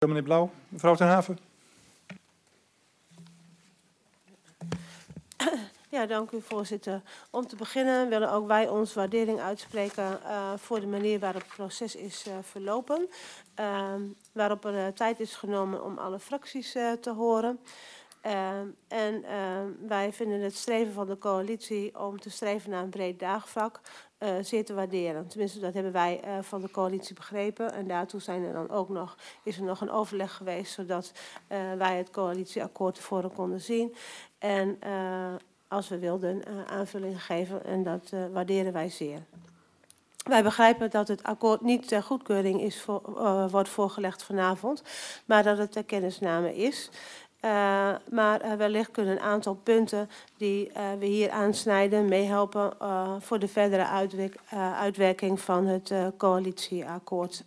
Meneer Blauw, mevrouw ten Haven. Ja, dank u voorzitter. Om te beginnen willen ook wij onze waardering uitspreken voor de manier waarop het proces is verlopen. Waarop er tijd is genomen om alle fracties te horen. Wij vinden het streven van de coalitie om te streven naar een breed draagvlak zeer te waarderen. Tenminste, dat hebben wij van de coalitie begrepen. En daartoe is er nog een overleg geweest, zodat wij het coalitieakkoord tevoren konden zien. En als we wilden aanvullingen geven, en dat waarderen wij zeer. Wij begrijpen dat het akkoord niet ter goedkeuring wordt voorgelegd vanavond, maar dat het ter kennisname is. Maar wellicht kunnen een aantal punten die we hier aansnijden meehelpen voor de verdere uitwerking van het coalitieakkoord.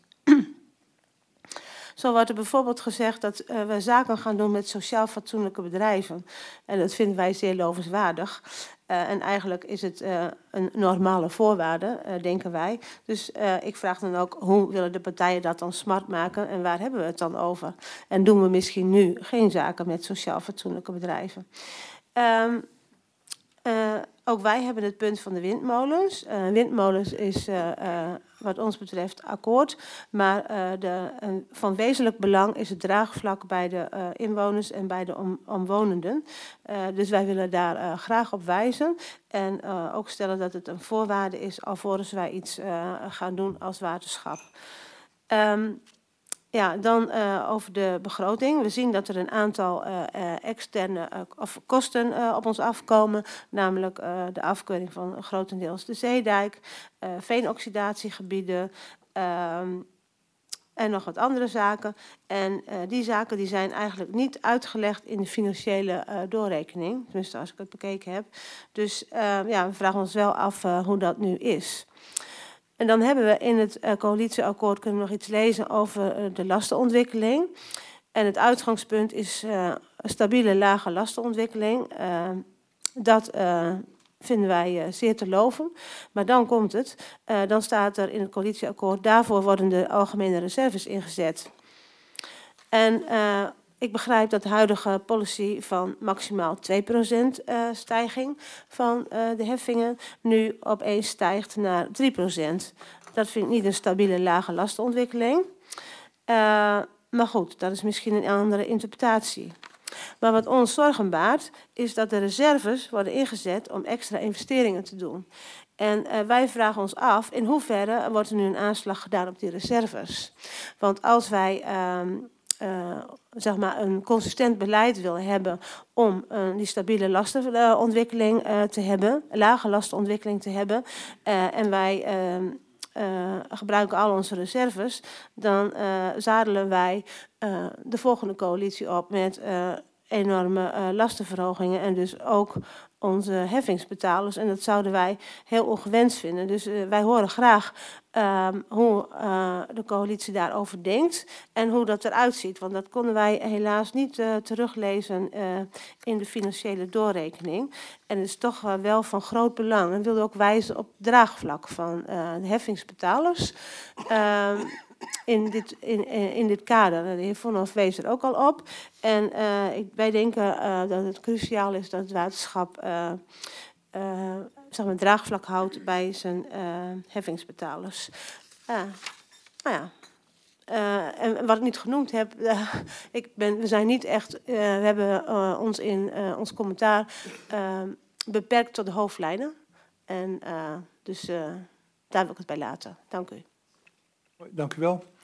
Zo wordt er bijvoorbeeld gezegd dat we zaken gaan doen met sociaal fatsoenlijke bedrijven. En dat vinden wij zeer lovenswaardig. En eigenlijk is het een normale voorwaarde, denken wij. Dus ik vraag dan ook, hoe willen de partijen dat dan smart maken en waar hebben we het dan over? En doen we misschien nu geen zaken met sociaal fatsoenlijke bedrijven? Ook wij hebben het punt van de windmolens. Windmolens is wat ons betreft akkoord, maar van wezenlijk belang is het draagvlak bij de inwoners en bij de omwonenden. Dus wij willen daar graag op wijzen en ook stellen dat het een voorwaarde is alvorens wij iets gaan doen als waterschap. Ja, dan over de begroting. We zien dat er een aantal externe kosten op ons afkomen. Namelijk de afkeuring van grotendeels de zeedijk, veenoxidatiegebieden en nog wat andere zaken. En die zaken die zijn eigenlijk niet uitgelegd in de financiële doorrekening. Tenminste, als ik het bekeken heb. Dus ja, we vragen ons wel af hoe dat nu is. En dan hebben we in het coalitieakkoord kunnen we nog iets lezen over de lastenontwikkeling. En het uitgangspunt is een stabiele lage lastenontwikkeling. Dat vinden wij zeer te loven. Maar dan komt het. Dan staat er in het coalitieakkoord, daarvoor worden de algemene reserves ingezet. En ik begrijp dat de huidige policy van maximaal 2% stijging van de heffingen nu opeens stijgt naar 3%. Dat vind ik niet een stabiele lage lastenontwikkeling. Maar goed, dat is misschien een andere interpretatie. Maar wat ons zorgen baart, is dat de reserves worden ingezet om extra investeringen te doen. En wij vragen ons af, in hoeverre wordt er nu een aanslag gedaan op die reserves? Want als wij zeg maar een consistent beleid willen hebben om die stabiele lastenontwikkeling te hebben, lage lastenontwikkeling te hebben, en wij gebruiken al onze reserves, dan zadelen wij de volgende coalitie op met enorme lastenverhogingen en dus ook onze heffingsbetalers. En dat zouden wij heel ongewenst vinden. Dus wij horen graag hoe de coalitie daarover denkt en hoe dat eruit ziet. Want dat konden wij helaas niet teruglezen in de financiële doorrekening. En het is toch wel van groot belang. En we wilden ook wijzen op het draagvlak van de heffingsbetalers. In dit kader. De heer Vonhoff wees er ook al op. En wij denken dat het cruciaal is dat het waterschap zeg maar draagvlak houdt bij zijn heffingsbetalers. Nou ja. En wat ik niet genoemd heb, we zijn niet echt, we hebben ons in ons commentaar beperkt tot de hoofdlijnen. En dus daar wil ik het bij laten. Dank u. Dank u wel.